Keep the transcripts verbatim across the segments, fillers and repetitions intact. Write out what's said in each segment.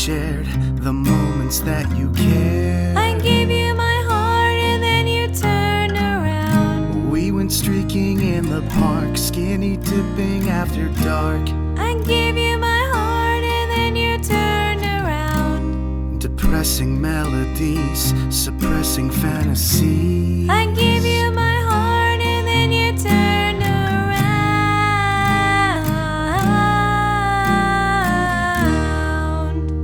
shared the moments that you cared. I gave you my heart and then you turned around. We went streaking in the park, skinny dipping after dark. I gave you my heart and then you turned around. Depressing melodies, suppressing fantasy. I gave you my heart and then you turned around.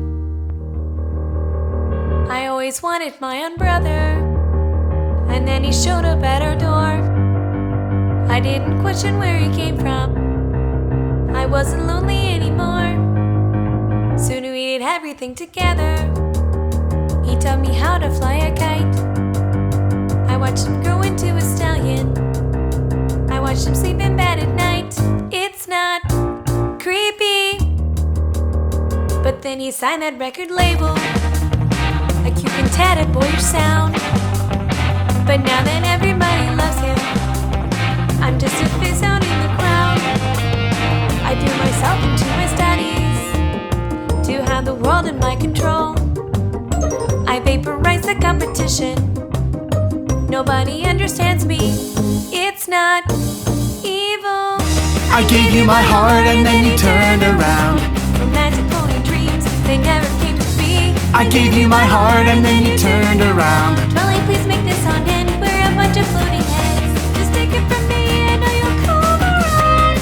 I always wanted my own brother, and then he showed up at our door. I didn't question where he came from. I wasn't lonely anymore. Soon we did everything together. He taught me how to fly a kite. I watched him grow into a stallion. I watched him sleep in bed at night. It's not creepy, but then he signed that record label, a cute and tatted boyish sound. But now that everybody loves him, I'm just a face out in the crowd. I threw myself into my studies to have the world in my control. I vaporized the competition. Nobody understands me. It's not evil. I gave you my heart and then you turned around. Romantic pony dreams, they never came to be. I gave you my heart and then you turned around. Molly, please make this on end. We're a bunch of floating heads. Just take it from me, I know you'll come around.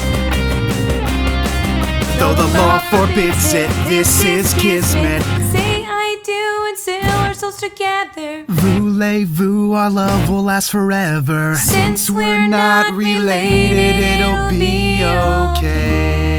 Though the law forbids it, this is kismet. Say I do and sail our souls together. Voulez-vous, our love will last forever. Since we're not related, it'll be okay.